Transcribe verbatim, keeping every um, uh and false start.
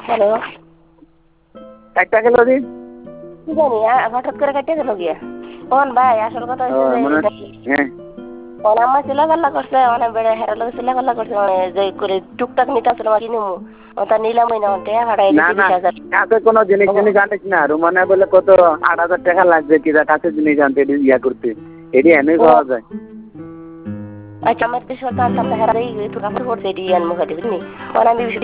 hello একটা গেল দিন কি জানি হঠাৎ করে কেটে গেল গিয়া কোন ভাই আসল কথা ও হচ্ছে মানে যে হ্যাঁ ওনা আমার চিলাগাল্লা করছে অনেক বেড়ে হেরালো চিলাগাল্লা করছে মানে যে করে টুকটাক নিতে আসলে কিনে মু ওটা নিলামই না ওটা ভাড়াই না দিতে না বিশ হাজার কাছে কোনো জিনিস জিনিস আনিস না রুমানে বলে কত আট হাজার টাকা লাগবে কিনা কাছে জিনিস আনতে এটি ইয়া করতে এটি এনে পাওয়া যায় আচ্ছা আমার দেশ সরকার আমরা হেরাই তো কাপড় পড়ছে এটি আনমু খাইতে বুঝলি ওনা আমি